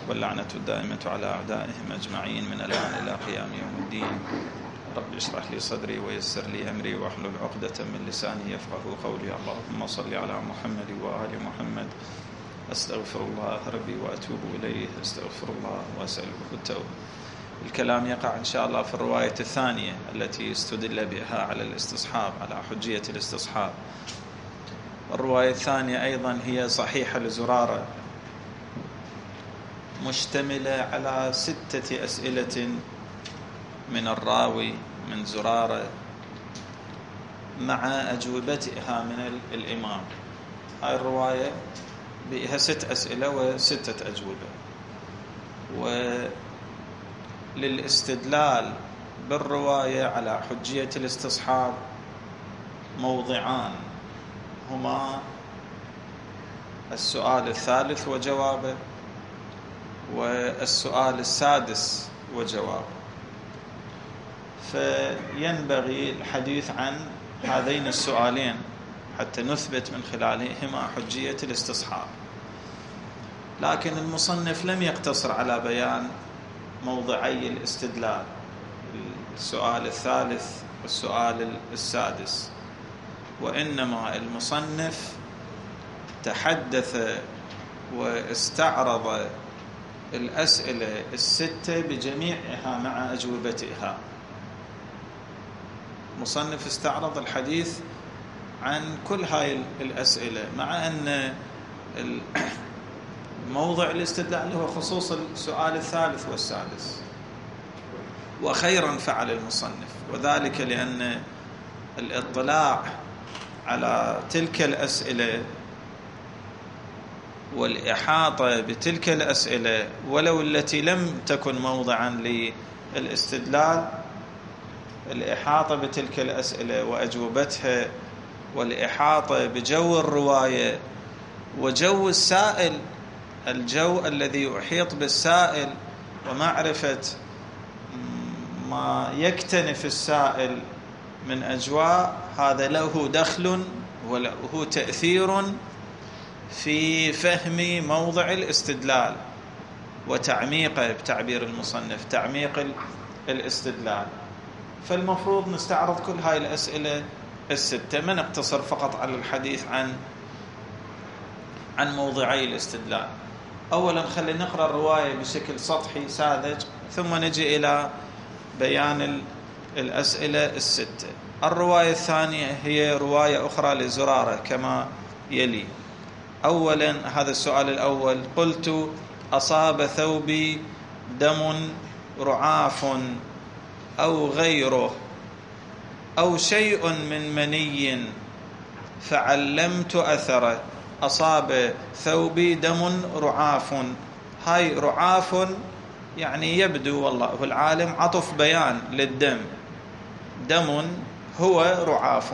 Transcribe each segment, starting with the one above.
واللعنة الدائمة على أعدائهم أجمعين من الآن إلى قيام يوم الدين. رب اشرح لي صدري ويسر لي أمري واحلل عقدة من لساني يفقهوا قولي. اللهم صل على محمد وآل محمد. أستغفر الله ربي وأتوب إليه، أستغفر الله وأسأله التوبة. الكلام يقع إن شاء الله في الرواية الثانية التي استدل بها على الاستصحاب، على حجية الاستصحاب. الرواية الثانية أيضا هي صحيحة لزرارة، مشتملة على 6 أسئلة من الراوي من زرارة مع أجوبتها من الإمام. هاي الرواية بها 6 أسئلة و6 أجوبة. وللاستدلال بالرواية على حجية الاستصحاب موضعان، هما السؤال الثالث وجوابه، والسؤال السادس وجوابه. فينبغي الحديث عن هذين السؤالين حتى نثبت من خلالهما حجية الاستصحاب. لكن المصنف لم يقتصر على بيان موضعي الاستدلال، السؤال الثالث والسؤال السادس، وإنما المصنف تحدث واستعرض الأسئلة 6 بجميعها مع أجوبتها. مصنف استعرض الحديث عن كل هاي الأسئلة، مع أن موضع الاستدلال هو خصوص السؤال الثالث والسادس. وخيرا فعل المصنف، وذلك لأن الاطلاع على تلك الأسئلة والإحاطة بتلك الأسئلة ولو التي لم تكن موضعا للاستدلال، الإحاطة بتلك الأسئلة وأجوبتها، والإحاطة بجو الرواية وجو السائل، الجو الذي يحيط بالسائل، ومعرفة ما يكتنف السائل من أجواء، هذا له دخل وله تأثير في فهم موضع الاستدلال وتعميقه، بتعبير المصنف تعميق الاستدلال. فالمفروض نستعرض كل هاي الأسئلة 6، ما نقتصر فقط على الحديث عن موضعي الاستدلال. أولا خلينا نقرأ الرواية بشكل سطحي ساذج، ثم نجي إلى بيان الأسئلة 6. الرواية الثانية هي رواية أخرى لزرارة كما يلي. أولا هذا السؤال الأول: قلت: أصاب ثوبي دم رعاف أو غيره أو شيء من مني فعلمت أثره. أصاب ثوبي دم رعاف، هاي رعاف يعني يبدو والله العالم عطف بيان للدم، دم هو رعاف،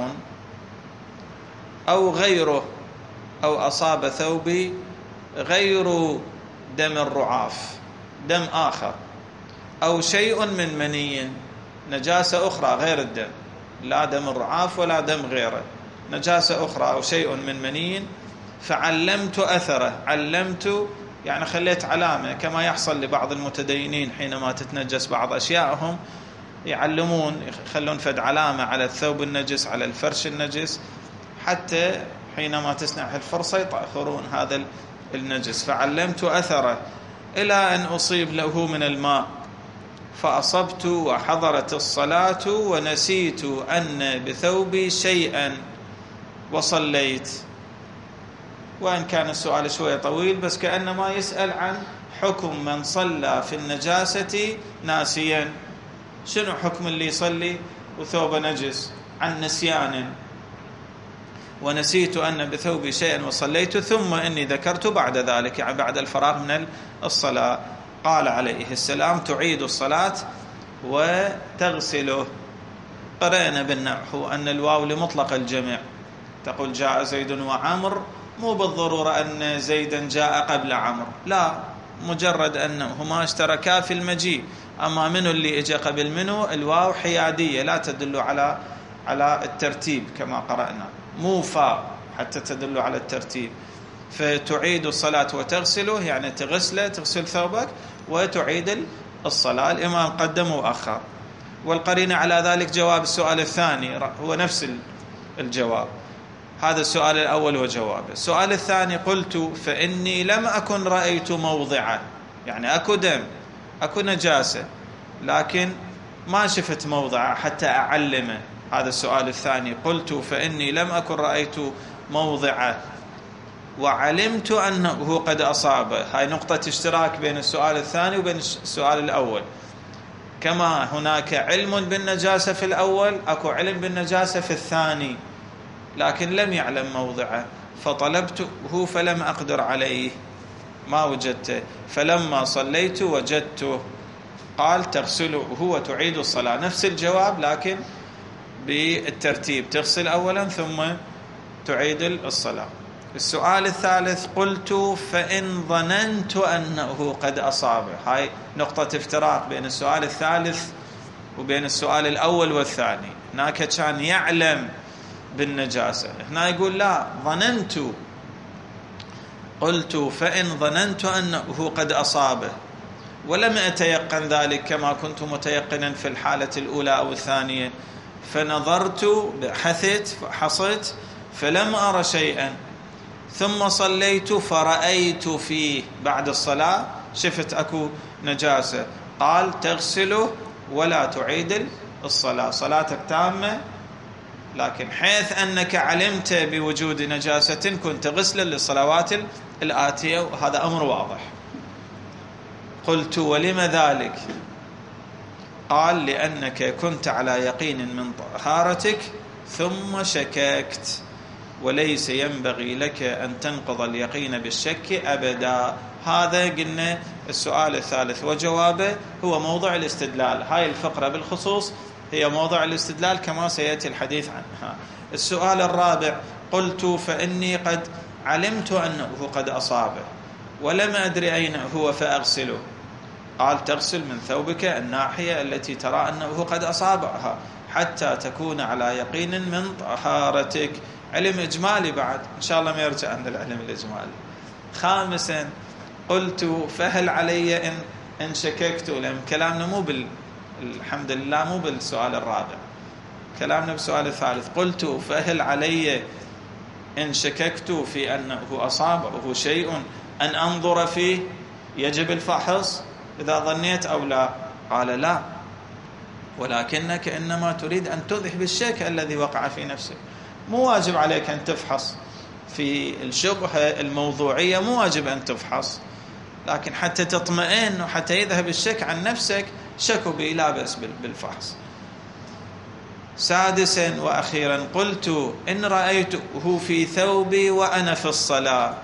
أو غيره، أو أصاب ثوبي غير دم الرعاف، دم آخر، أو شيء من مني، نجاسة أخرى غير الدم، لا دم الرعاف ولا دم غيره، نجاسة أخرى أو شيء من مني فعلمت أثره. علمت يعني خليت علامة، كما يحصل لبعض المتدينين حينما تتنجس بعض أشيائهم يعلمون، يخلون فد علامة على الثوب النجس، على الفرش النجس، حتى حينما تسنح الفرصة يطهرون هذا النجس. فعلمت أثره إلى أن أصيب له من الماء، فأصبت وحضرت الصلاة ونسيت أن بثوبي شيئا وصليت. وإن كان السؤال شوية طويل، بس كأنما يسأل عن حكم من صلى في النجاسة ناسيا. شنو حكم اللي يصلي وثوبه نجس عن نسيان؟ ونسيت أن بثوبي شيئا وصليت، ثم إني ذكرت بعد ذلك، يعني بعد الفراغ من الصلاة. قال عليه السلام: تعيد الصلاة وتغسله. قرأنا بالنحو أن الواو لمطلق الجمع، تقول جاء زيد وعمر، مو بالضرورة أن زيدا جاء قبل عمر، لا، مجرد أنهما اشتركا في المجيء. أما منو اللي اجى قبل منو، الواو حيادية لا تدل على الترتيب كما قرأنا، مو فاء حتى تدل على الترتيب. فتعيد الصلاة وتغسله، يعني تغسله، تغسل ثوبك وتعيد الصلاة. الإمام قدم وأخر، والقرينة على ذلك جواب السؤال الثاني هو نفس الجواب. هذا السؤال الأول وجوابه. السؤال الثاني: قلت فإني لم أكن رأيت موضعه، يعني أكو دم، أكو نجاسة، لكن ما شفت موضعه حتى أعلمه. هذا السؤال الثاني. قلت فإني لم أكن رأيت موضعه وعلمت أنه قد أصابه. هاي نقطة اشتراك بين السؤال الثاني وبين السؤال الأول. كما هناك علم بالنجاسة في الأول، أكو علم بالنجاسة في الثاني، لكن لم يعلم موضعه، فطلبته فلم أقدر عليه، ما وجدته، فلما صليت وجدته. قال: تغسله وتعيد الصلاة. نفس الجواب لكن بالترتيب، تغسل أولا ثم تعيد الصلاة. السؤال الثالث: قلت فإن ظننت أنه قد أصابه. هاي نقطة افتراق بين السؤال الثالث وبين السؤال الأول والثاني. هناك كان يعلم بالنجاسة، هنا يقول لا، ظننت. قلت فإن ظننت أنه قد أصابه ولم أتيقن ذلك كما كنت متيقنا في الحالة الأولى أو الثانية، فنظرت، حصت فلم أرى شيئا، ثم صليت فرأيت فيه بعد الصلاة، شفت أكو نجاسة. قال: تغسله ولا تعيد الصلاة، صلاتك تامة، لكن حيث أنك علمت بوجود نجاسة كنت غسلا للصلوات الآتية، وهذا أمر واضح. قلت: ولم ذلك؟ قال: لأنك كنت على يقين من طهارتك ثم شككت، وليس ينبغي لك أن تنقض اليقين بالشك أبدا. هذا قلنا السؤال الثالث وجوابه هو موضع الاستدلال. هاي الفقرة بالخصوص هي موضع الاستدلال كما سيأتي الحديث عنها. السؤال الرابع: قلت فإني قد علمت أنه قد أصابه ولم أدري أين هو فأغسله. قال: تغسل من ثوبك الناحية التي ترى أنه قد أصابها حتى تكون على يقين من طهارتك. علم إجمالي بعد، إن شاء الله ما يرجع عند العلم الإجمالي. خامسا: قلت فهل علي إن شككت؟ لأن كلامنا مو الحمد لله مو بالسؤال الرابع، كلامنا بالسؤال الثالث. قلت فهل علي إن شككت في أنه أصابه شيء أن أنظر فيه؟ يجب الفحص إذا ظنيت أو لا؟ قال: لا، ولكنك إنما تريد أن تذهب الشك الذي وقع في نفسك. مو واجب عليك أن تفحص في الشبهة الموضوعية، مو واجب أن تفحص، لكن حتى تطمئن وحتى يذهب الشك عن نفسك شكوا به، لا بأس بالفحص. سادسا وأخيرا: قلت إن رأيته في ثوبي وأنا في الصلاة،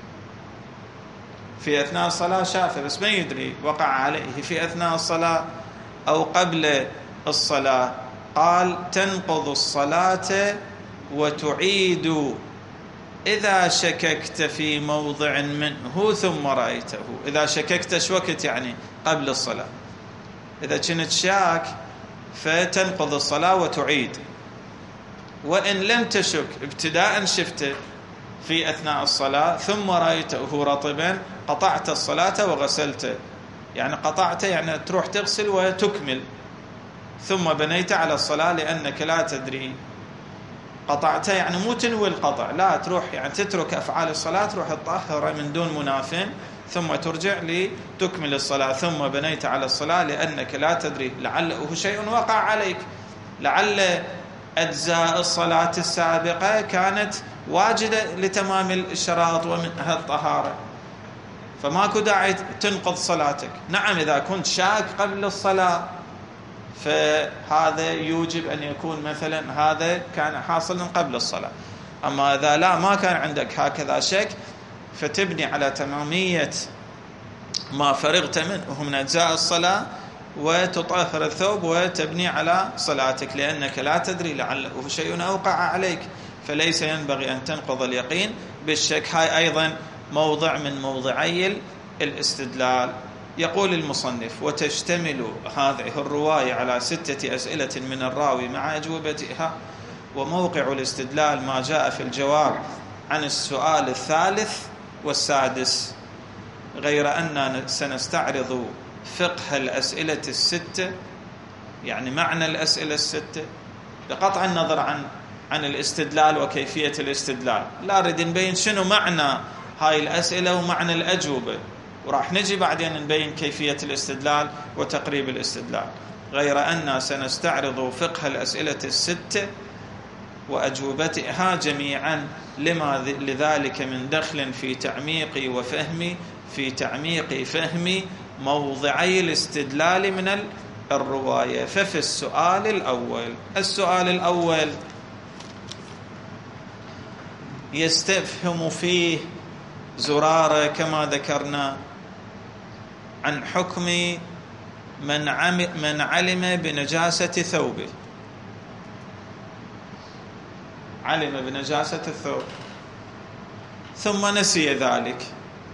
في أثناء الصلاة شافه بس ما يدري وقع عليه في أثناء الصلاة أو قبل الصلاة. قال: تنقض الصلاة وتعيد إذا شككت في موضع منه ثم رأيته. إذا شككت شو وقت؟ يعني قبل الصلاة. إذا كنت شاك فتنقض الصلاة وتعيد. وإن لم تشك ابتداء شفته في أثناء الصلاة ثم رأيته رطبا قطعت الصلاة وغسلته. يعني قطعته يعني تروح تغسل وتكمل، ثم بنيت على الصلاة لأنك لا تدري. قطعته يعني مو تنوي القطع، لا، تروح يعني تترك أفعال الصلاة، تروح تطهر من دون مناف ثم ترجع لتكمل الصلاة. ثم بنيت على الصلاة لأنك لا تدري، لعله شيء وقع عليك، لعل أجزاء الصلاة السابقة كانت واجدة لتمام الشراط ومنها الطهارة، فماكو داعي تنقض صلاتك. نعم إذا كنت شاك قبل الصلاة فهذا يوجب أن يكون مثلا هذا كان حاصلا قبل الصلاة. أما إذا لا، ما كان عندك هكذا شك، فتبني على تمامية ما فرغت منه من أجزاء الصلاة وتطهر الثوب وتبني على صلاتك، لأنك لا تدري لعله شيء أوقع عليك، فليس ينبغي أن تنقض اليقين بالشك. هاي أيضا موضع من موضعي الاستدلال. يقول المصنف: وتشتمل هذه الرواية على 6 أسئلة من الراوي مع أجوبتها، وموقع الاستدلال ما جاء في الجواب عن السؤال الثالث والسادس، غير أننا سنستعرض فقه الأسئلة الستة، يعني معنى الأسئلة الستة بقطع النظر عن الاستدلال وكيفية الاستدلال. لا نريد نبين شنو معنى هاي الأسئلة ومعنى الأجوبة، وراح نجي بعدين نبين كيفية الاستدلال وتقريب الاستدلال. غير أننا سنستعرض فقه الأسئلة الستة وأجوبتها جميعا، لما لذلك من دخل في تعميق فهم موضعي الاستدلال من الرواية. ففي السؤال الأول يستفهم فيه زرارة كما ذكرنا عن حكم من علم بنجاسة ثوبه، علم بنجاسة الثوب ثم نسي ذلك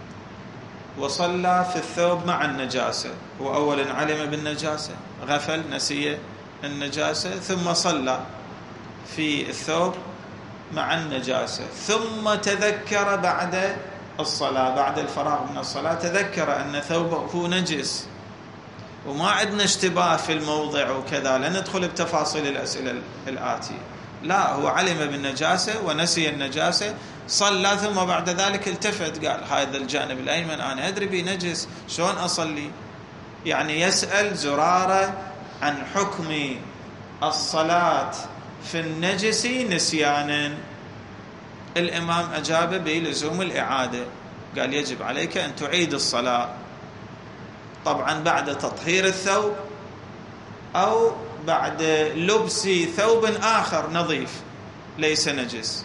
وصلى في الثوب مع النجاسة. هو أولا علم بالنجاسة، غفل، نسي النجاسة، ثم صلى في الثوب مع النجاسة، ثم تذكر بعد الصلاة، بعد الفراغ من الصلاة تذكر أن ثوبه نجس، وما عندنا اشتباه في الموضع وكذا، لا ندخل بتفاصيل الأسئلة الآتية. لا، هو علم بالنجاسة ونسي النجاسة، صلى، ثم بعد ذلك التفت قال هذا الجانب الأيمن أنا أدري به نجس، شلون أصلي؟ يعني يسأل زرارة عن حكم الصلاة في النجس نسيانا. الإمام أجاب بلزوم الإعادة، قال يجب عليك أن تعيد الصلاة، طبعا بعد تطهير الثوب أو بعد لبس ثوب آخر نظيف ليس نجس،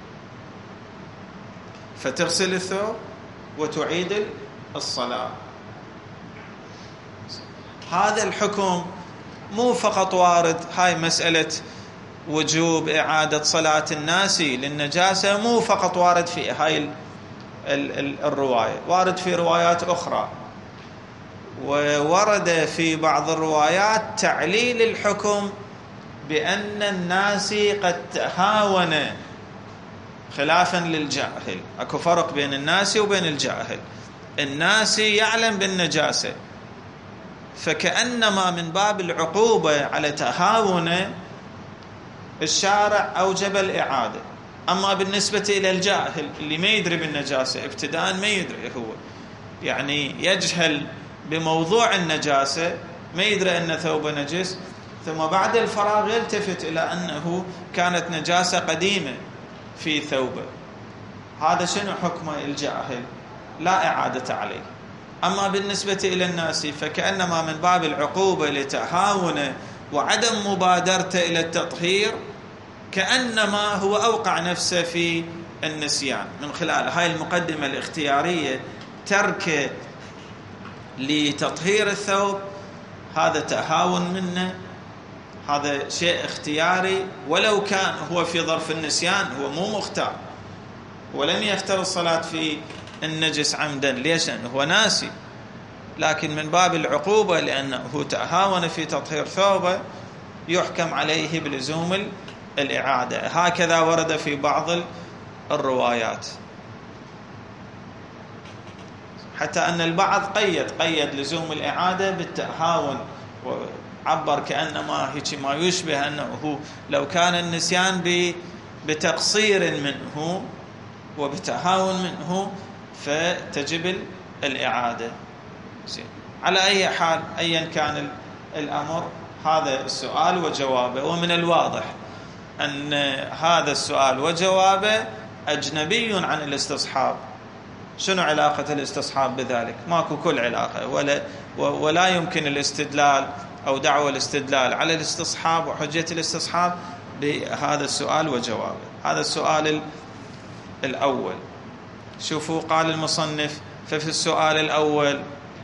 فتغسل الثوب وتعيد الصلاة. هذا الحكم مو فقط وارد، هاي مسألة وجوب إعادة صلاة الناس للنجاسة مو فقط وارد في هاي الرواية، وارد في روايات أخرى، وورد في بعض الروايات تعليل الحكم بأن الناس قد تهاون خلافا للجاهل. اكو فرق بين الناس وبين الجاهل. الناس يعلم بالنجاسة، فكأنما من باب العقوبة على تهاون الشارع أوجب الإعادة. أما بالنسبة إلى الجاهل اللي ما يدري بالنجاسة ابتداء، ما يدري، هو يعني يجهل بموضوع النجاسة، ما يدري أن ثوبه نجس، ثم بعد الفراغ يلتفت إلى أنه كانت نجاسة قديمة في ثوبه، هذا شنو حكم الجاهل؟ لا إعادة عليه. أما بالنسبة إلى الناس فكأنما من باب العقوبة لتهاونه وعدم مبادرته إلى التطهير، كأنما هو أوقع نفسه في النسيان من خلال هاي المقدمة الاختيارية. ترك لتطهير الثوب هذا تهاون منه، هذا شيء اختياري، ولو كان هو في ظرف النسيان هو مو مختار، ولم يختار الصلاة في النجس عمدا. ليش؟ لأنه هو ناسي، لكن من باب العقوبة لأنه تهاون في تطهير ثوبه يحكم عليه بلزوم الإعادة. هكذا ورد في بعض الروايات، حتى أن البعض قيد لزوم الإعادة بالتهاون، وعبر كأنما هيك ما يشبه أنه لو كان النسيان بتقصير منه وبتهاون منه فتجب الإعادة. على أي حال أيا كان الأمر، هذا السؤال وجوابه، ومن الواضح أن هذا السؤال وجوابه أجنبي عن الاستصحاب. شنو علاقة الاستصحاب بذلك؟ ماكو كل علاقة، ولا يمكن الاستدلال أو دعوة الاستدلال على الاستصحاب وحجة الاستصحاب بهذا السؤال وجوابه. هذا السؤال الأول. شوفوا قال المصنف: ففي السؤال الأول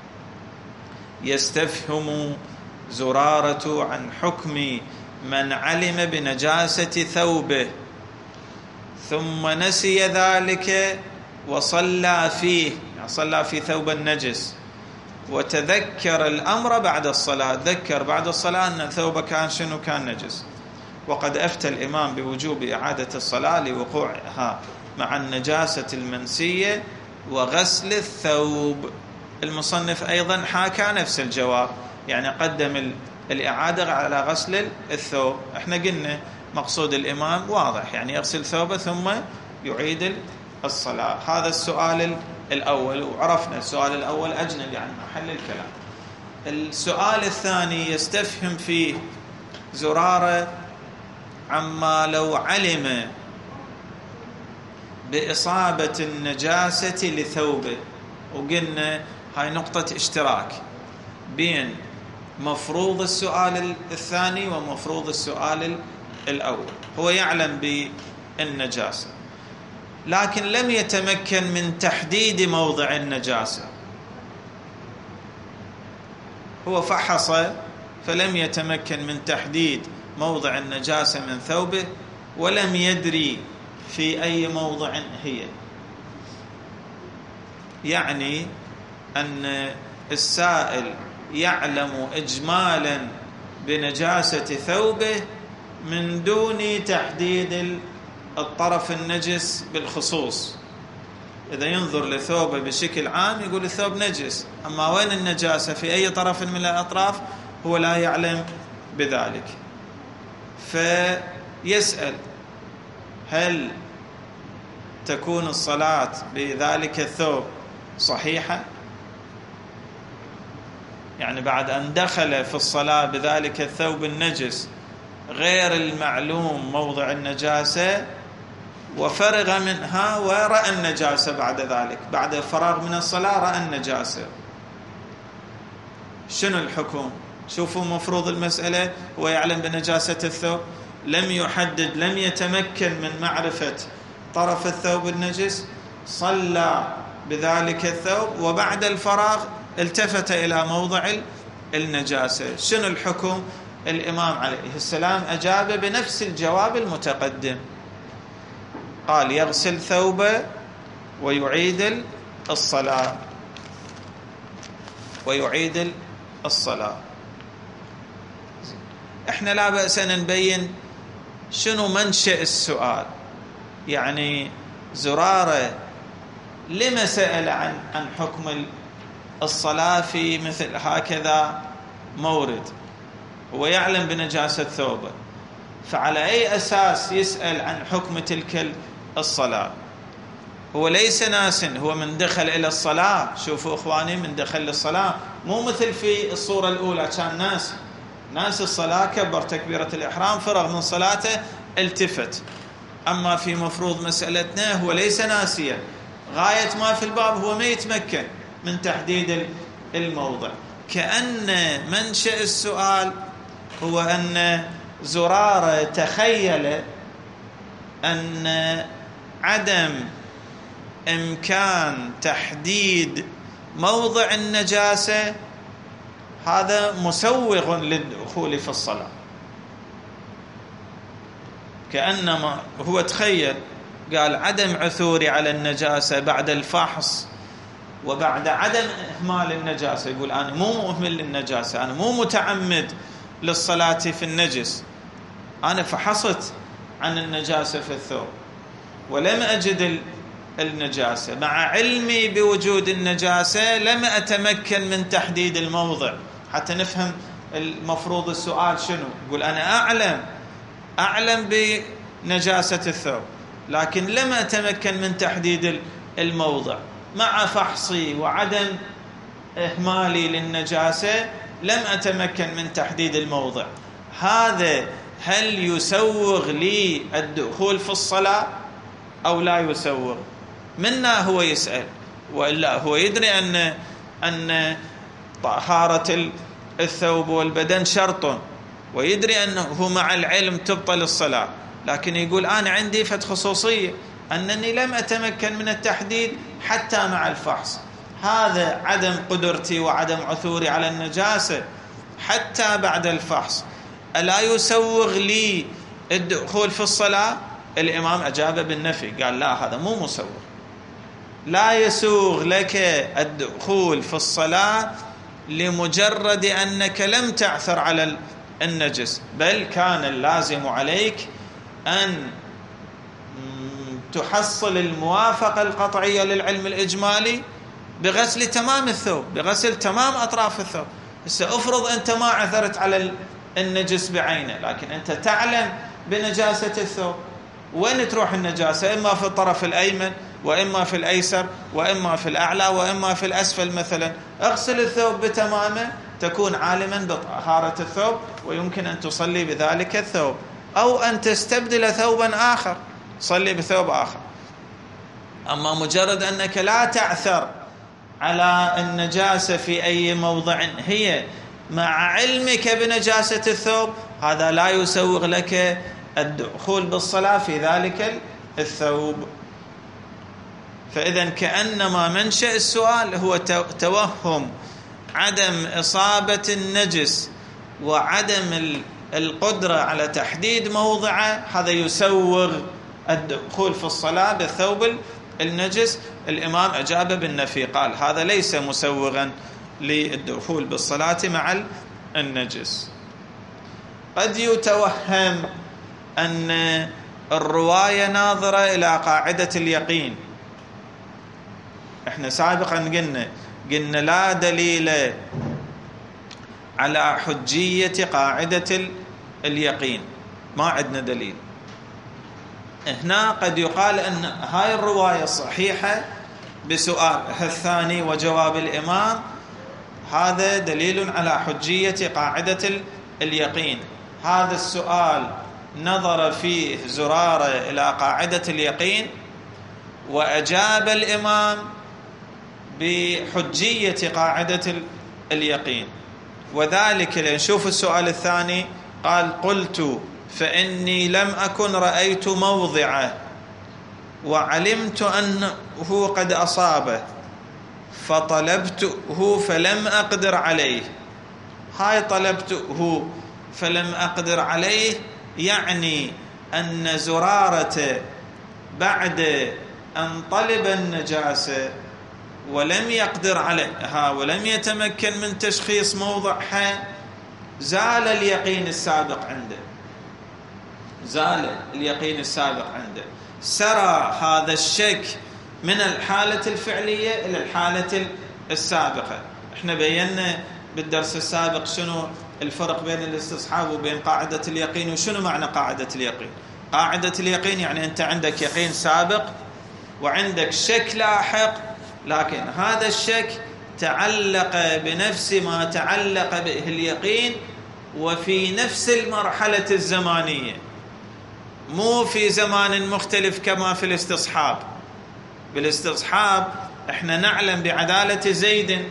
يستفهم زرارة عن حكم من علم بنجاسة ثوبه ثم نسي ذلك وصلى فيه، يعني صلى في ثوب النجس، وتذكر الأمر بعد الصلاة، ذكر بعد الصلاة أن ثوبه كان نجس، وقد أفتى الإمام بوجوب إعادة الصلاة لوقوعها مع النجاسة المنسية وغسل الثوب. المصنف أيضا حاكى نفس الجواب، يعني قدم الإعادة على غسل الثوب. احنا قلنا مقصود الإمام واضح، يعني يغسل ثوبه ثم يعيد الصلاة. هذا السؤال الأول، وعرفنا السؤال الأول أجنبي عن محل الكلام. السؤال الثاني يستفهم فيه زرارة عما لو علم بإصابة النجاسة لثوبه. وقلنا هاي نقطة اشتراك بين مفروض السؤال الثاني ومفروض السؤال الأول. هو يعلم بالنجاسة لكن لم يتمكن من تحديد موضع النجاسة. هو فحص فلم يتمكن من تحديد موضع النجاسة من ثوبه، ولم يدري في أي موضع هي. يعني أن السائل يعلم إجمالا بنجاسة ثوبه من دون تحديد الطرف النجس بالخصوص. إذا ينظر لثوبه بشكل عام يقول الثوب نجس، أما وين النجاسة في أي طرف من الأطراف هو لا يعلم بذلك. فيسأل هل تكون الصلاة بذلك الثوب صحيحة؟ يعني بعد أن دخل في الصلاة بذلك الثوب النجس غير المعلوم موضع النجاسة وفرغ منها ورأى النجاسة بعد ذلك، بعد الفراغ من الصلاة رأى النجاسة، شنو الحكم؟ شوفوا مفروض المسألة هو يعلم بنجاسة الثوب، لم يحدد، لم يتمكن من معرفة طرف الثوب النجس، صلى بذلك الثوب وبعد الفراغ التفت إلى موضع النجاسة. شنو الحكم؟ الإمام عليه السلام أجاب بنفس الجواب المتقدم، قال يغسل ثوبه ويعيد الصلاة احنا لا بأس أن نبين شنو منشأ السؤال. يعني زرارة لما سأل عن حكم الصلاة في مثل هكذا مورد؟ هو يعلم بنجاسة ثوبه، فعلى أي أساس يسأل عن حكم تلك الصلاة؟ هو ليس ناس، هو من دخل إلى الصلاة. شوفوا إخواني، من دخل للصلاة مو مثل في الصورة الأولى كان ناس الصلاة، كبر تكبيرة الإحرام، فرغ من صلاته التفت. أما في مفروض مسألتنا هو ليس ناسيا، غاية ما في الباب هو ما يتمكن من تحديد الموضع. كأن منشأ السؤال هو أن زرارة تخيل أن عدم إمكان تحديد موضع النجاسة هذا مسوغ للدخول في الصلاة. كأنما هو تخيل، قال عدم عثوري على النجاسة بعد الفحص وبعد عدم إهمال النجاسة. يقول أنا مو مهمل للنجاسة، أنا مو متعمد للصلاة في النجس، أنا فحصت عن النجاسة في الثوب ولم أجد النجاسة، مع علمي بوجود النجاسة لم أتمكن من تحديد الموضع. حتى نفهم المفروض السؤال شنو. يقول أنا أعلم بنجاسة الثوب لكن لم أتمكن من تحديد الموضع، مع فحصي وعدم إهمالي للنجاسة لم أتمكن من تحديد الموضع. هذا هل يسوغ لي الدخول في الصلاة أو لا يسوغ؟ منا هو يسأل، وإلا هو يدري أن طهارة الثوب والبدن شرط، ويدري أنه مع العلم تبطل الصلاة، لكن يقول أنا عندي خصوصية أنني لم أتمكن من التحديد حتى مع الفحص. هذا عدم قدرتي وعدم عثوري على النجاسة حتى بعد الفحص ألا يسوغ لي الدخول في الصلاة؟ الإمام أجاب بالنفي، قال لا، هذا مو مسوغ، لا يسوغ لك الدخول في الصلاة لمجرد أنك لم تعثر على النجس، بل كان اللازم عليك أن تحصل الموافقة القطعية للعلم الإجمالي بغسل تمام الثوب، بغسل تمام أطراف الثوب. هسه افرض أنت ما عثرت على النجس بعينه، لكن أنت تعلم بنجاسة الثوب، وين تروح النجاسة؟ إما في الطرف الأيمن، وإما في الأيسر، وإما في الأعلى، وإما في الأسفل مثلا. اغسل الثوب بتمامه، تكون عالما بطهارة الثوب، ويمكن أن تصلي بذلك الثوب، أو أن تستبدل ثوبا آخر، صلي بثوب آخر. أما مجرد أنك لا تعثر على النجاسة في أي موضع هي مع علمك بنجاسة الثوب، هذا لا يسوغ لك الدخول بالصلاة في ذلك الثوب. فإذا كأنما منشأ السؤال هو توهم عدم إصابة النجس وعدم القدرة على تحديد موضعه، هذا يسوغ الدخول في الصلاة بالثوب النجس. الإمام أجاب بالنفي، قال هذا ليس مسوغا للدخول بالصلاة مع النجس. قد يتوهم أن الرواية ناظرة إلى قاعدة اليقين. احنا سابقا قلنا لا دليل على حجية قاعدة اليقين، ما عندنا دليل. هنا قد يقال أن هاي الرواية صحيحة بسؤالها الثاني وجواب الإمام، هذا دليل على حجية قاعدة اليقين. هذا السؤال نظر فيه زرارة إلى قاعدة اليقين، وأجاب الإمام بحجية قاعدة اليقين. وذلك لنشوف السؤال الثاني، قال قلت فإني لم أكن رأيت موضعه وعلمت أنه قد أصابه فطلبته فلم أقدر عليه. هاي طلبته فلم أقدر عليه يعني أن زرارة بعد أن طلب النجاسة ولم يقدر عليها ولم يتمكن من تشخيص موضعها، زال اليقين السابق عنده، زال اليقين السابق عنده، سرى هذا الشك من الحالة الفعلية إلى الحالة السابقة. احنا بينا بالدرس السابق شنو الفرق بين الاستصحاب وبين قاعدة اليقين، وشنو معنى قاعدة اليقين. قاعدة اليقين يعني أنت عندك يقين سابق وعندك شك لاحق، لكن هذا الشك تعلق بنفس ما تعلق به اليقين وفي نفس المرحلة الزمانية، مو في زمان مختلف كما في الاستصحاب. بالاستصحاب احنا نعلم بعدالة زيد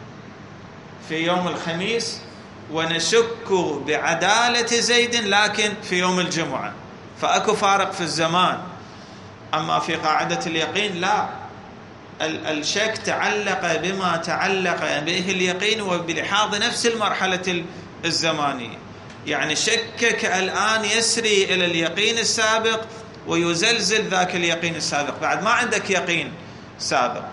في يوم الخميس ونشك بعدالة زيد لكن في يوم الجمعة، فأكو فارق في الزمان. أما في قاعدة اليقين لا، الشك تعلق بما تعلق به اليقين وبلحاظ نفس المرحلة الزمانية. يعني شكك الآن يسري إلى اليقين السابق ويزلزل ذاك اليقين السابق، بعد ما عندك يقين سابق.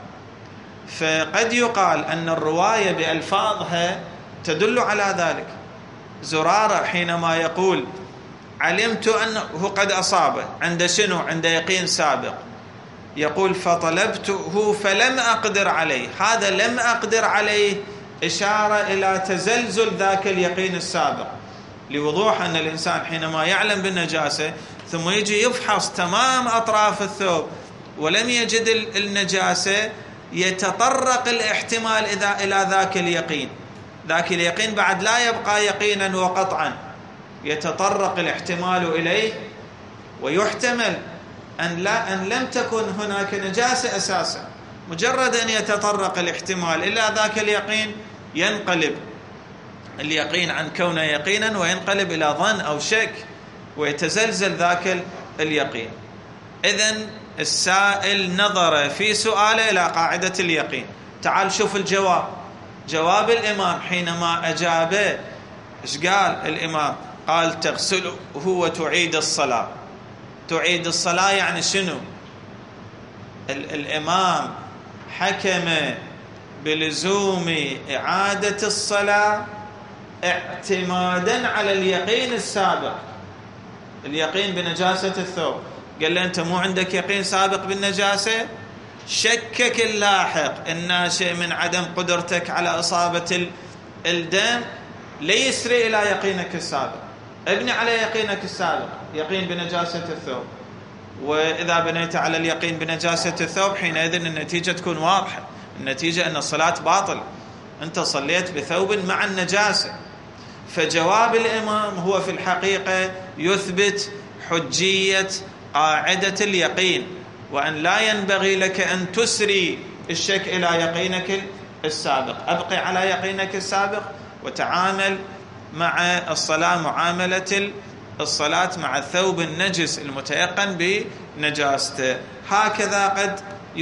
فقد يقال أن الرواية بألفاظها تدل على ذلك. زرارة حينما يقول علمت أنه قد أصابه، عند شنو؟ عند يقين سابق. يقول فطلبته فلم أقدر عليه، هذا لم أقدر عليه إشارة إلى تزلزل ذاك اليقين السابق، لوضوح أن الإنسان حينما يعلم بالنجاسة ثم يجي يفحص تمام أطراف الثوب ولم يجد النجاسة، يتطرق الاحتمال إلى ذاك اليقين. ذاك اليقين بعد لا يبقى يقينا وقطعا، يتطرق الاحتمال إليه، ويحتمل أن لم تكن هناك نجاسة أساسا. مجرد أن يتطرق الاحتمال إلى ذاك اليقين ينقلب اليقين عن كونه يقينا وينقلب إلى ظن أو شك ويتزلزل ذاك اليقين. إذن السائل نظر في سؤاله إلى قاعدة اليقين. تعال شوف الجواب. جواب الإمام حينما أجابه إيش قال الإمام؟ قال تغسله وتعيد الصلاة. تعيد الصلاة يعني شنو؟ الإمام حكم بلزوم إعادة الصلاة اعتمادا على اليقين السابق، اليقين بنجاسة الثوب، قال له أنت مو عندك يقين سابق بالنجاسة؟ شكك اللاحق الناشئ من عدم قدرتك على إصابة الدم ليسري إلى يقينك السابق. ابني على يقينك السابق، يقين بنجاسة الثوب، وإذا بنيت على اليقين بنجاسة الثوب حينئذ النتيجة تكون واضحة، النتيجة أن الصلاة باطل، أنت صليت بثوب مع النجاسة. فجواب الإمام هو في الحقيقة يثبت حجية قاعدة اليقين، وأن لا ينبغي لك أن تسري الشك إلى يقينك السابق. أبقي على يقينك السابق وتعامل مع الصلاة معاملة الصلاة مع الثوب النجس المتيقن بنجاسته. هكذا قد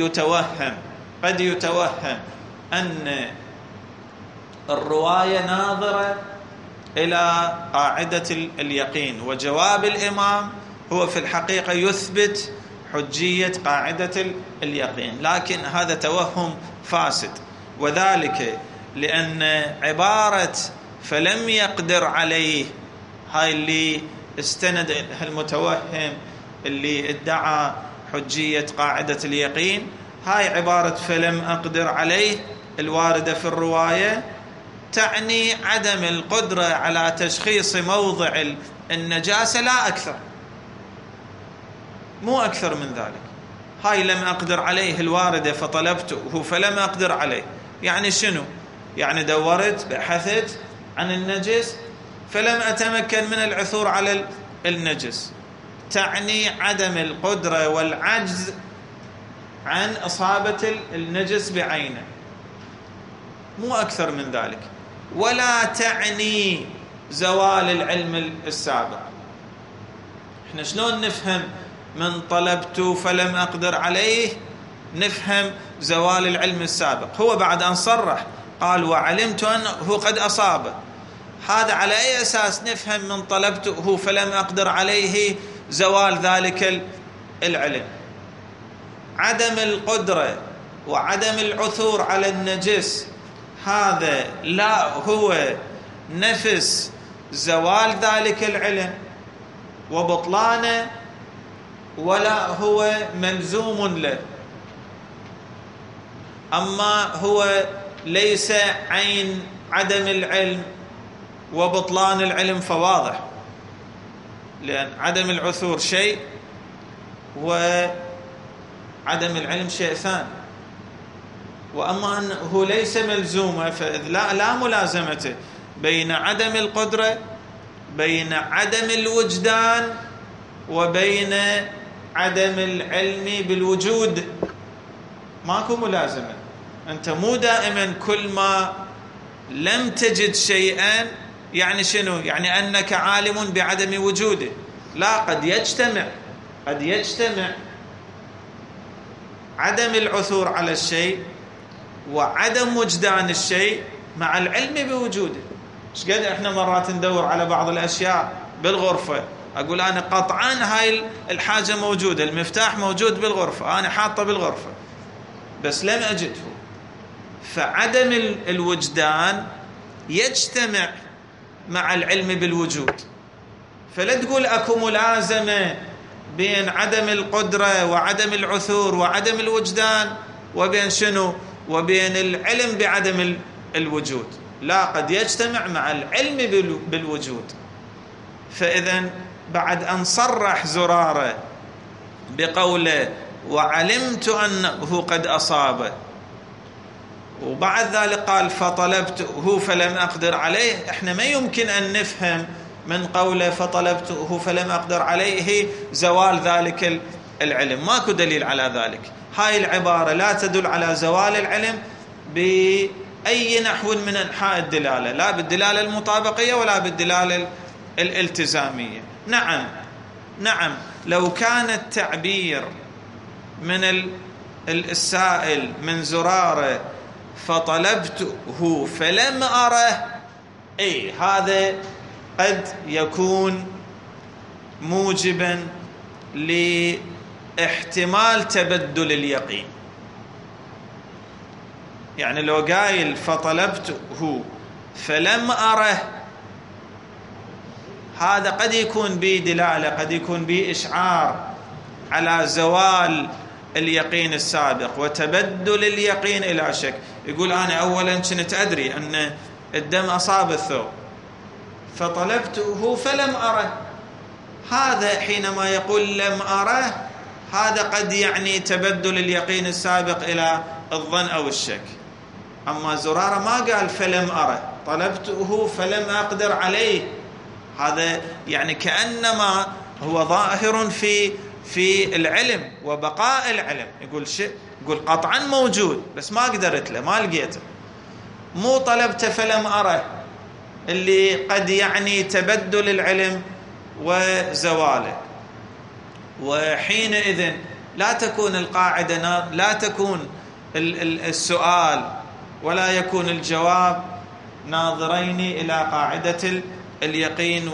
يتوهم أن الرواية ناظرة إلى قاعدة اليقين، وجواب الإمام هو في الحقيقة يثبت حجية قاعدة اليقين، لكن هذا توهم فاسد، وذلك لأن عبارة فلم يقدر عليه، هاي اللي استند المتوهم اللي ادعى حجية قاعدة اليقين، هاي عبارة فلم أقدر عليه الواردة في الرواية تعني عدم القدرة على تشخيص موضع النجاسة لا أكثر، مو أكثر من ذلك. هاي لم أقدر عليه الواردة فطلبته فلم أقدر عليه، يعني شنو؟ يعني دورت بحثت عن النجس فلم أتمكن من العثور على النجس، تعني عدم القدرة والعجز عن إصابة النجس بعينه، مو أكثر من ذلك. ولا تعني زوال العلم السابق. احنا شلون نفهم من طلبت فلم أقدر عليه؟ نفهم زوال العلم السابق. هو بعد أن صرح قال وعلمت أنه قد أصاب، هذا على أي أساس نفهم من طلبته فلم أقدر عليه زوال ذلك العلم؟ عدم القدرة وعدم العثور على النجس هذا لا هو نفس زوال ذلك العلم وبطلانه، ولا هو ملزوم له. أما هو ليس عين عدم العلم وبطلان العلم فواضح، لأن عدم العثور شيء وعدم العلم شيء ثاني. وأما أنه ليس ملزومة فلا ملازمته بين عدم القدرة، بين عدم الوجدان، وبين عدم العلم بالوجود، ماكو ملازمة. أنت مو دائما كل ما لم تجد شيئا يعني شنو؟ يعني أنك عالم بعدم وجوده. لا، قد يجتمع عدم العثور على الشيء وعدم وجدان الشيء مع العلم بوجوده. ايش قد احنا مرات ندور على بعض الاشياء بالغرفه، اقول انا قطعا هاي الحاجه موجوده، المفتاح موجود بالغرفه، انا حاطه بالغرفه بس لم اجده. فعدم الوجدان يجتمع مع العلم بالوجود. فلا تقول اكو ملازمه بين عدم القدره وعدم العثور وعدم الوجدان وبين شنو؟ وبين العلم بعدم الوجود. لا، قد يجتمع مع العلم بالوجود. فإذا بعد أن صرح زرارة بقوله وعلمت أنه قد أصاب، وبعد ذلك قال فطلبته فلم أقدر عليه، احنا ما يمكن أن نفهم من قوله فطلبته فلم أقدر عليه زوال ذلك العلم، ماكو دليل على ذلك. هاي العبارة لا تدل على زوال العلم بأي نحو من أنحاء الدلالة، لا بالدلالة المطابقية ولا بالدلالة الالتزامية. نعم لو كان التعبير من السائل من زرارة فطلبته فلم أره، هذا قد يكون موجبا لاحتمال تبدل اليقين. يعني لو قايل فطلبته فلم أره، هذا قد يكون به دلالة، قد يكون به إشعار على زوال اليقين السابق وتبدل اليقين إلى شك. يقول أنا أولا كنت أدري أن الدم أصاب الثوب فطلبته فلم أره. هذا حينما يقول لم أره هذا قد يعني تبدل اليقين السابق إلى الظن أو الشك. أما زرارة ما قال فلم أره، طلبته فلم أقدر عليه. هذا يعني كأنما هو ظاهر في العلم وبقاء العلم. يقول شيء، يقول قطعا موجود بس ما قدرت له، ما لقيته. مو طلبته فلم أره اللي قد يعني تبدل العلم وزواله. وحينئذ لا تكون القاعدة، لا تكون السؤال ولا يكون الجواب ناظرين إلى قاعدة اليقين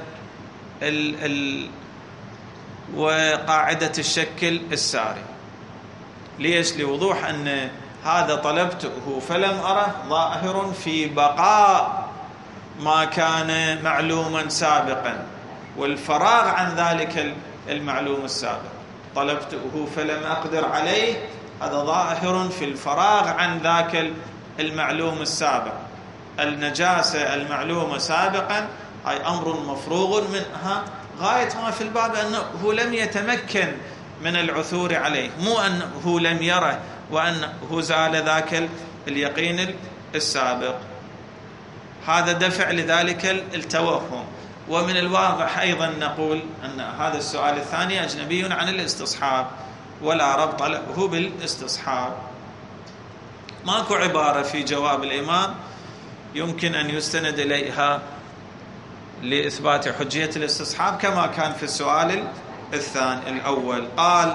وقاعدة الشك الساري. ليش؟ لوضوح أن هذا طلبته فلم أره ظاهر في بقاء ما كان معلوما سابقا والفراغ عن ذلك المعلوم السابق. طلبته فلم أقدر عليه هذا ظاهر في الفراغ عن ذاك المعلوم السابق. النجاسة المعلومة سابقا هاي أمر مفروغ منها غاية ما في الباب أنه لم يتمكن من العثور عليه، مو أنه لم يره وأنه زال ذاك اليقين السابق. هذا دفع لذلك التوهم. ومن الواضح أيضا نقول أن هذا السؤال الثاني أجنبي عن الاستصحاب ولا ربط له بالاستصحاب. ماكو عبارة في جواب الإمام يمكن أن يستند إليها لإثبات حجية الاستصحاب كما كان في السؤال الثاني الأول. قال: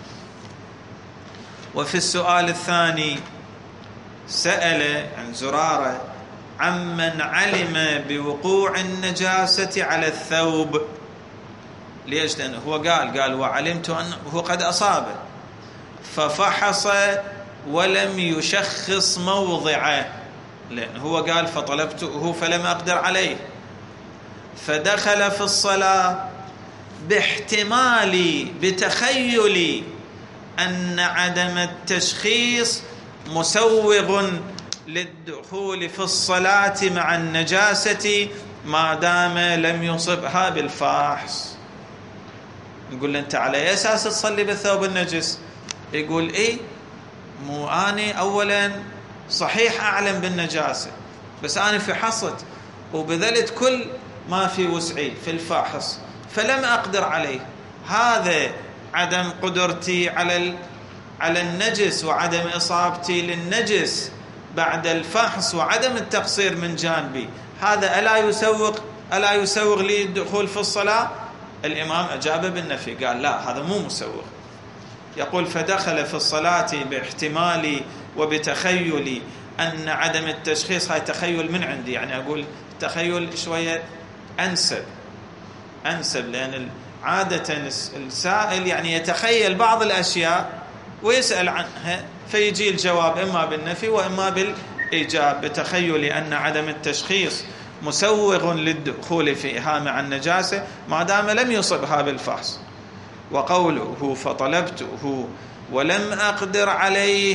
وفي السؤال الثاني سأل عن زرارة عمن علم بوقوع النجاسة على الثوب. ليش؟ لأنه هو قال وعلمت أنه قد أصابه ففحص ولم يشخص موضعه، لأنه هو قال فطلبته فلم أقدر عليه، فدخل في الصلاة باحتمالي بتخيلي أن عدم التشخيص مسوغ للدخول في الصلاة مع النجاسة ما دام لم يصبها بالفحص. نقول له أنت على أساس تصلي بالثوب النجس؟ يقول إيه، مو أنا أولا صحيح أعلم بالنجاسة بس أنا فحصت وبذلت كل ما في وسعي في الفحص فلم أقدر عليه. هذا عدم قدرتي على النجس وعدم إصابتي للنجس بعد الفحص وعدم التقصير من جانبي، هذا ألا يسوغ لي الدخول في الصلاة؟ الإمام أجاب بالنفي، قال لا هذا مو مسوغ. يقول فدخل في الصلاة باحتمالي وبتخيلي أن عدم التشخيص، هاي تخيل من عندي، يعني أقول تخيل شوية أنسب لأن عادة السائل يعني يتخيل بعض الأشياء ويسأل عنها فيجي الجواب إما بالنفي وإما بالإيجاب. بتخيل أن عدم التشخيص مسوغ للدخول فيها مع النجاسة ما دام لم يصبها بالفحص. وقوله فطلبته ولم أقدر عليه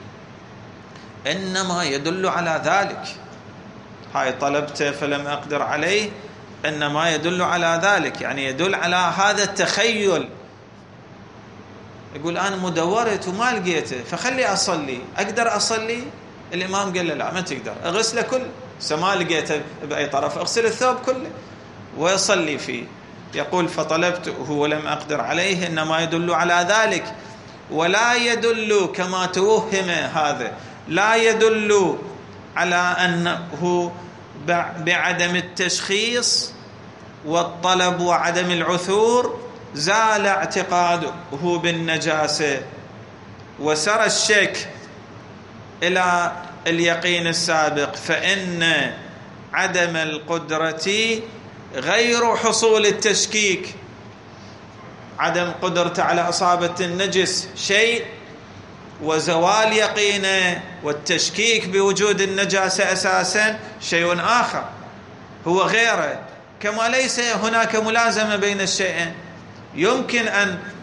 إنما يدل على ذلك. هاي طلبته فلم أقدر عليه إنما يدل على ذلك، يعني يدل على هذا التخيل. يقول أنا مدورت وما لقيته فخلي أصلي، أقدر أصلي؟ الإمام قال له لا ما تقدر، أغسله كل ما لقيته بأي طرف أغسل الثوب كله ويصلي فيه. يقول فطلبته ولم أقدر عليه إنما يدل على ذلك، ولا يدل كما توهم هذا، لا يدل على أنه بعدم التشخيص والطلب وعدم العثور زال اعتقاده بالنجاسة وسر الشك إلى اليقين السابق، فإن عدم القدرة غير حصول التشكيك. عدم قدرته على إصابة النجس شيء، وزوال يقينه والتشكيك بوجود النجاسة أساسا شيء آخر هو غيره. كما ليس هناك ملازمة بين الشيئين. يمكن أن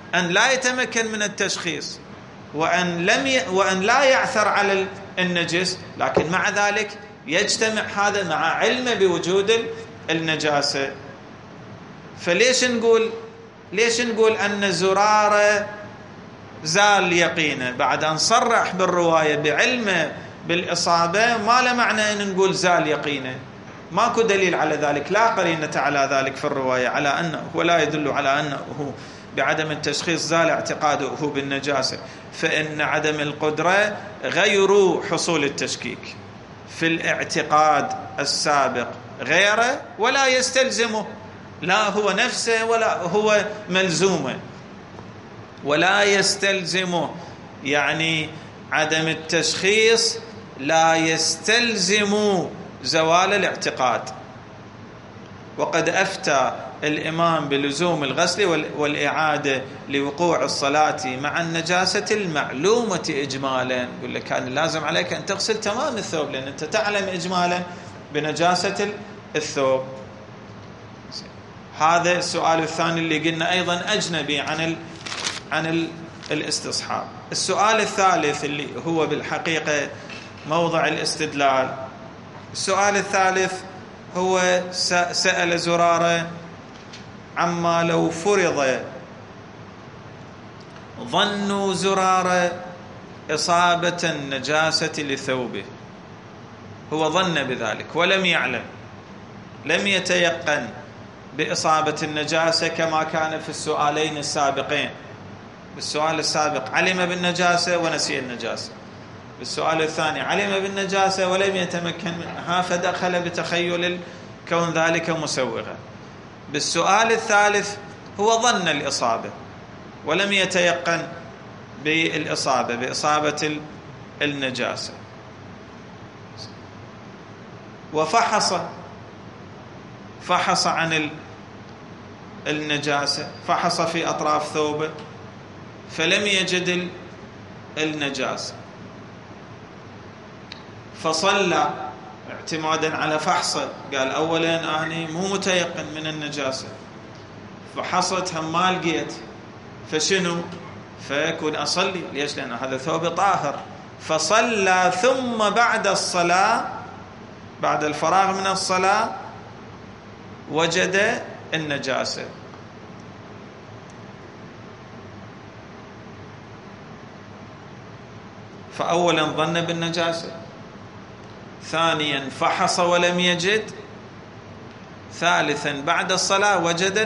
أن لا يتمكن من التشخيص وأن لا يعثر على النجس، لكن مع ذلك يجتمع هذا مع علمه بوجود النجاسة. فليش نقول أن زرارة زال يقينه بعد أن صرح بالرواية بعلمه بالإصابة؟ ما له معنى أن نقول زال يقينه، ماكو دليل على ذلك، لا قرينة على ذلك في الرواية على أنه، ولا يدل على أنه بعدم التشخيص زال اعتقاده بالنجاسة. فإن عدم القدرة غير حصول التشكيك في الاعتقاد السابق غيره ولا يستلزمه، لا هو نفسه ولا هو ملزومه ولا يستلزمه. يعني عدم التشخيص لا يستلزم زوال الاعتقاد. وقد أفتى الإمام بلزوم الغسل والإعادة لوقوع الصلاة مع النجاسة المعلومة إجمالا. يقول لك كان لازم عليك أن تغسل تمام الثوب لأن أنت تعلم إجمالا بنجاسة الثوب. هذا السؤال الثاني اللي قلنا أيضا أجنبي عن الاستصحاب. السؤال الثالث اللي هو بالحقيقة موضع الاستدلال، السؤال الثالث هو سأل زرارة عما لو فرض ظن زرارة إصابة النجاسة لثوبه، هو ظن بذلك ولم يعلم، لم يتيقن بإصابة النجاسة كما كان في السؤالين السابقين. بالسؤال السابق علم بالنجاسة ونسي النجاسة، بالسؤال الثاني علم بالنجاسة ولم يتمكن منها فدخل بتخيل كون ذلك مسوغا. بالسؤال الثالث هو ظن الإصابة ولم يتيقن بالإصابة بإصابة النجاسة، فحص عن النجاسة، فحص في أطراف ثوبه فلم يجد النجاسة، فصلى اعتمادا على فحصه. قال أولا أنا مو متيقن من النجاسة، فحصت هم ما لقيت، فشنو؟ فيكون أصلي. ليش؟ لأن هذا ثوب طاهر. فصلى ثم بعد الصلاة، بعد الفراغ من الصلاة وجد النجاسة. فأولا ظن بالنجاسة، ثانيا فحص ولم يجد، ثالثا بعد الصلاة وجد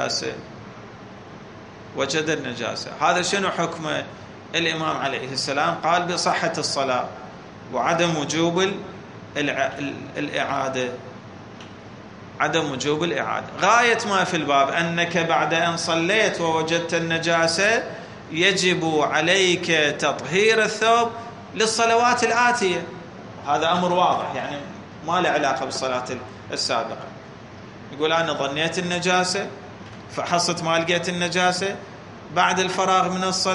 النجاسة. هذا شنو حكمه؟ الإمام عليه السلام قال بصحة الصلاة وعدم وجوب الإعادة، عدم وجوب الإعادة. غاية ما في الباب أنك بعد أن صليت ووجدت النجاسة يجب عليك تطهير الثوب للصلوات الآتية. هذا أمر واضح، يعني ما له علاقة بالصلاة السابقة. يقول أنا ظنيت النجاسة، فحصت ما لقيت النجاسة، بعد الفراغ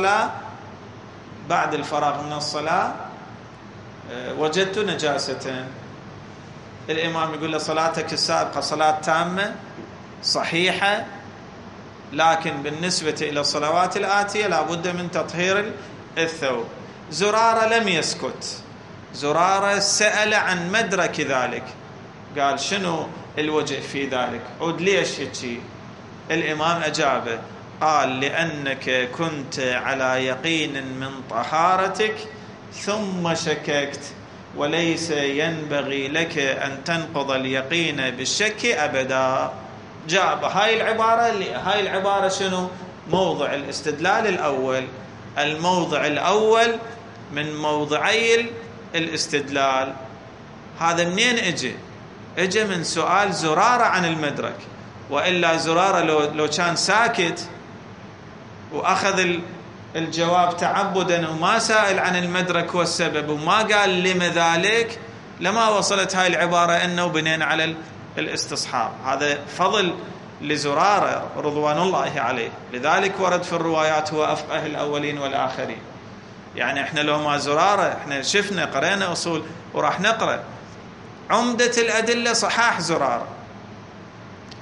من الصلاة وجدت نجاسة. الإمام يقول له صلاتك السابقة صلاة تامة صحيحة، لكن بالنسبة إلى الصلوات الآتية لابد من تطهير الثوب. زرارة لم يسكت، زرارة سأل عن مدرك ذلك، قال شنو الوجه في ذلك؟ عود ليش هيك؟ الإمام أجابه قال لأنك كنت على يقين من طهارتك ثم شككت، وليس ينبغي لك أن تنقض اليقين بالشك أبدا. جاب هاي العبارة شنو؟ موضع الاستدلال الأول، الموضع الأول من موضعي الاستدلال. هذا منين اجى من سؤال زرارة عن المدرك، وإلا زرارة لو كان ساكت وأخذ الجواب تعبدا وما سائل عن المدرك والسبب وما قال لما ذلك لما وصلت هاي العبارة أنه بنينا على الاستصحاب. هذا فضل لزرارة رضوان الله عليه، لذلك ورد في الروايات هو أفقه الأولين والآخرين. يعني احنا لو ما زرارة احنا شفنا قرأنا أصول وراح نقرأ عمدة الأدلة صحاح زرارة،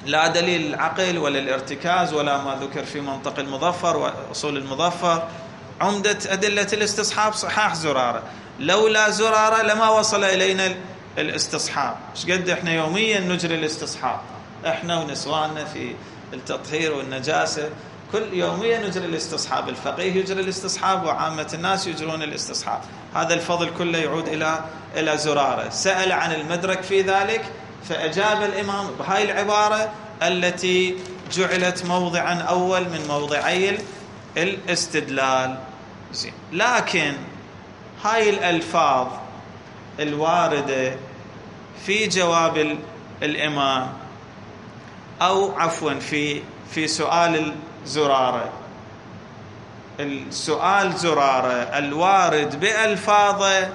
لا دليل العقل ولا الارتكاز ولا ما ذكر في منطق المظفر وأصول المظفر. عمدة أدلة الاستصحاب صحاح زرارة، لولا زرارة لما وصل إلينا الاستصحاب. ايش قد احنا يوميا نجري الاستصحاب، احنا ونسواننا في التطهير والنجاسة، كل يوميا نجري الاستصحاب، الفقيه يجري الاستصحاب وعامة الناس يجرون الاستصحاب. هذا الفضل كله يعود إلى زرارة. سأل عن المدرك في ذلك فأجاب الإمام بهاي العبارة التي جعلت موضعا أول من موضعي الاستدلال. لكن هاي الألفاظ الواردة في جواب الإمام أو عفوا في سؤال زرارة، السؤال زرارة الوارد بألفاظه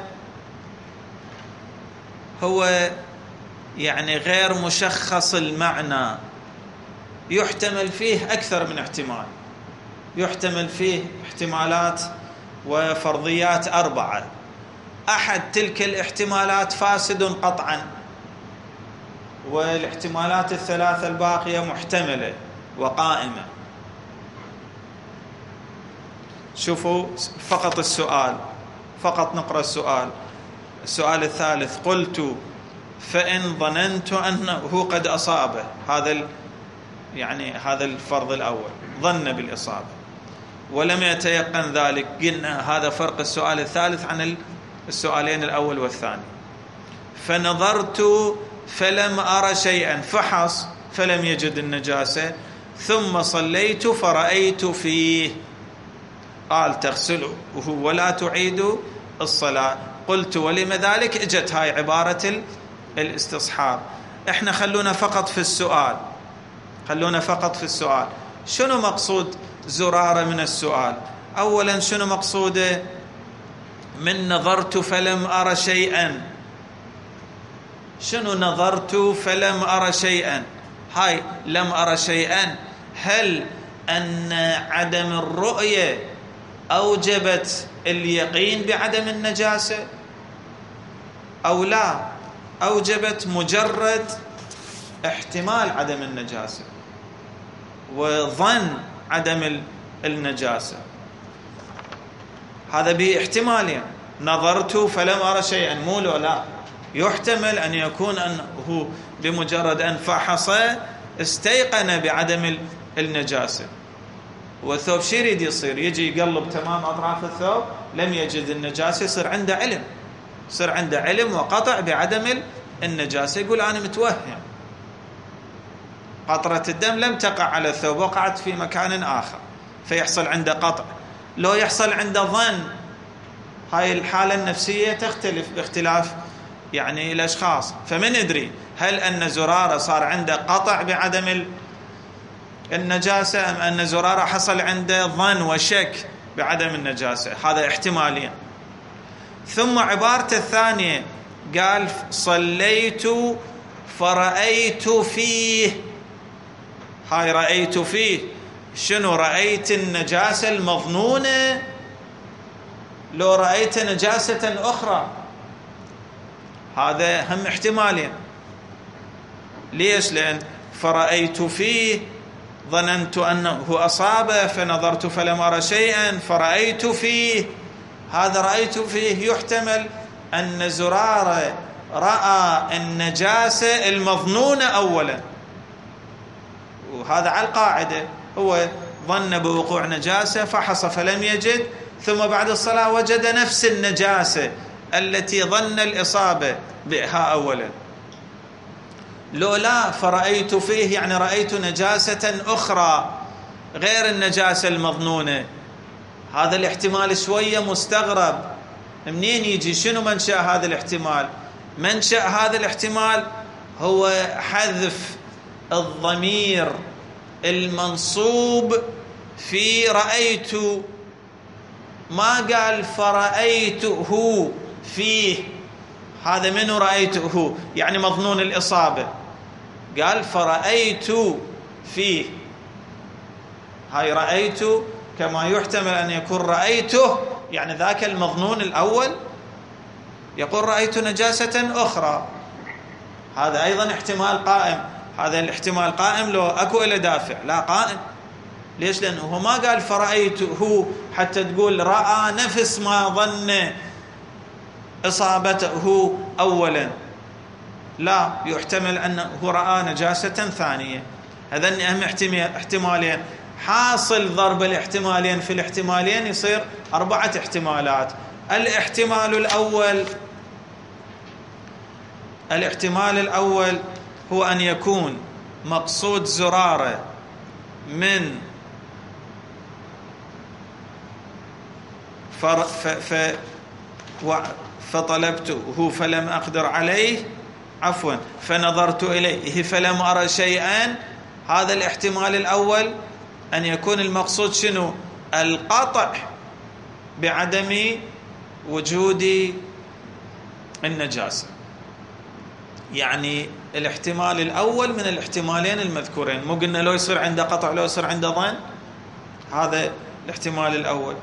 هو يعني غير مشخص المعنى، يحتمل فيه أكثر من احتمال، يحتمل فيه احتمالات وفرضيات 4. أحد تلك الاحتمالات فاسد قطعا، والاحتمالات 3 الباقية محتملة وقائمة. شوفوا فقط السؤال، فقط نقرأ السؤال الثالث: قلت فإن ظننت أنه قد أصابه. هذا الفرض الأول، ظن بالإصابة ولم يتيقن ذلك. قلنا هذا فرق السؤال الثالث عن السؤالين الأول والثاني. فنظرت فلم أرى شيئا، فحص فلم يجد النجاسة، ثم صليت فرأيت فيه. قال تغسله ولا تعيد الصلاة. قلت ولم ذلك؟ اجت هاي عبارة الاستصحاب. احنا خلونا فقط في السؤال. شنو مقصود زرارة من السؤال؟ أولا شنو مقصوده من نظرت فلم أرى شيئا؟ شنو نظرت فلم أرى شيئا؟ هاي لم أرى شيئا، هل أن عدم الرؤية أوجبت اليقين بعدم النجاسة أو لا أوجبت مجرد احتمال عدم النجاسة وظن عدم النجاسة؟ هذا باحتمالين. نظرت فلم أرى شيئا، مو لا، يحتمل أن يكون أنه بمجرد أن فحص استيقن بعدم النجاسة. والثوب شي يريد يصير؟ يجي يقلب تمام أطراف الثوب لم يجد النجاسة، يصير عنده علم وقطع بعدم النجاسة. يقول أنا متوهم، قطرة الدم لم تقع على الثوب، وقعت في مكان آخر، فيحصل عنده قطع. لو يحصل عنده ظن، هاي الحالة النفسية تختلف باختلاف الأشخاص. فمن ندري هل أن زرارة صار عنده قطع بعدم النجاسة أم أن زرارة حصل عنده ظن وشك بعدم النجاسة؟ هذا احتمالين. ثم عبارته الثانية قال صليت فرأيت فيه. هاي رأيت فيه، شنو؟ رأيت النجاسة المظنونة لو رأيت نجاسة أخرى؟ هذا هم احتمالين. ليش؟ لأن فرأيت فيه ظننت أنه أصابه، فنظرت فلم أرى شيئا فرأيت فيه. هذا رأيت فيه يحتمل أن زرارة رأى النجاسة المظنونة أولا، وهذا على القاعدة، هو ظن بوقوع نجاسة فحص فلم يجد، ثم بعد الصلاة وجد نفس النجاسة التي ظن الإصابة بها أولا. لو لا فرأيت فيه يعني رأيت نجاسة أخرى غير النجاسة المظنونة. هذا الاحتمال شوية مستغرب، منين يجي؟ شنو منشأ هذا الاحتمال؟ منشأ هذا الاحتمال هو حذف الضمير المنصوب في رأيت. ما قال فرأيته فيه، هذا منه رأيته يعني مظنون الإصابة، قال فرأيت فيه. هاي رأيت كما يحتمل أن يكون رأيته يعني ذاك المظنون الأول، يقول رأيت نجاسة أخرى، هذا أيضا احتمال قائم. هذا الاحتمال قائم لو أكو إلى دافع؟ لا، قائم. ليش؟ لأنه هو ما قال فرأيت هو حتى تقول رأى نفس ما ظن إصابته أولا، لا، يحتمل أنه رأى نجاسة ثانية. هذين أهم احتمالين. حاصل ضرب الاحتمالين في الاحتمالين يصير 4 احتمالات. الاحتمال الأول هو أن يكون مقصود زرارة من فطلبته فلم أقدر عليه، عفوا فنظرت إليه فلم أرى شيئا. هذا الاحتمال الأول، أن يكون المقصود شنو؟ القطع بعدم وجود النجاسة. يعني الاحتمال الأول من الاحتمالين المذكورين، مو قلنا لو يصير عنده قطع لو يصير عنده ظن؟ هذا الاحتمال الأول،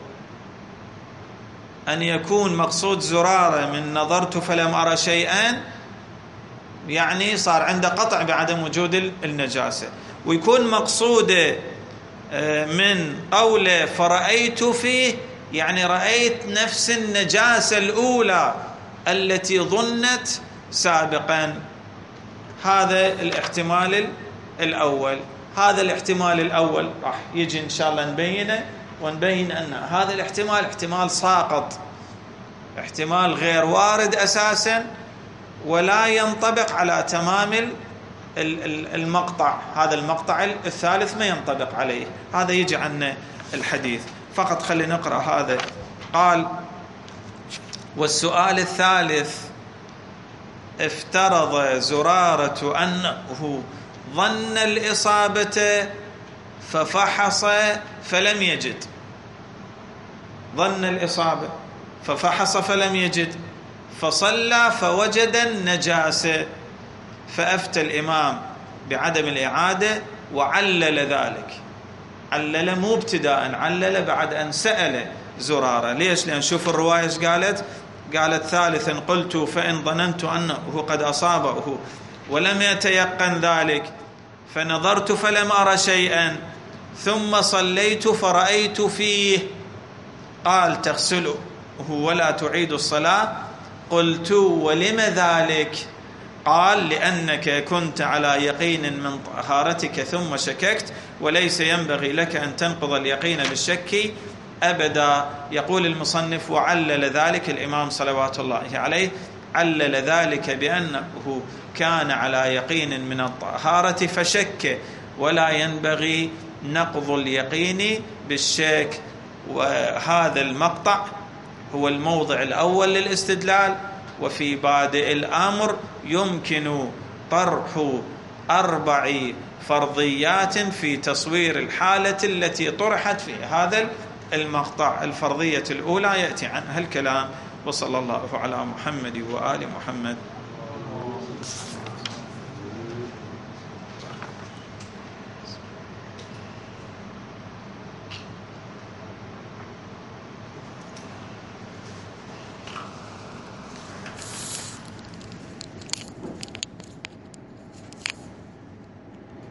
أن يكون مقصود زرارة من نظرت فلم أرى شيئا، يعني صار عنده قطع بعدم وجود النجاسة. ويكون مقصوده من قوله فرأيت فيه، يعني رأيت نفس النجاسة الأولى التي ظنت سابقا. هذا الاحتمال الأول. هذا الاحتمال الأول راح يجي إن شاء الله نبينه، ونبين أن هذا الاحتمال احتمال ساقط، احتمال غير وارد أساسا، ولا ينطبق على تمام المقطع. هذا المقطع الثالث ما ينطبق عليه، هذا يجي عنه الحديث. فقط خلينا نقرأ هذا. قال: والسؤال الثالث: افترض زرارة أنه ظن الإصابة ففحص فلم يجد. ظن الإصابة ففحص فلم يجد، فصلى فوجد النجاسة، فأفتى الإمام بعدم الإعادة وعلل ذلك. علل مو ابتداء، علل بعد أن سأل زرارة. ليش؟ لأن شوف الرواية ايش قالت. قالت: ثالثا قلت فإن ظننت أنه قد أصابه ولم يتيقن ذلك فنظرت فلم أرى شيئا ثم صليت فرأيت فيه. قال: تغسله ولا تعيد الصلاة. قلت: ولم ذلك؟ قال: لأنك كنت على يقين من طهارتك ثم شككت، وليس ينبغي لك أن تنقض اليقين بالشك أبدا. يقول المصنف: وعلل ذلك الإمام صلوات الله عليه، علل ذلك بأنه كان على يقين من الطهارة فشك، ولا ينبغي نقض اليقين بالشك. وهذا المقطع هو الموضع الأول للاستدلال. وفي بادئ الأمر يمكن طرح 4 فرضيات في تصوير الحالة التي طرحت في هذا المقطع. الفرضية الأولى يأتي عنها الكلام. وصلى الله على محمد وآل محمد.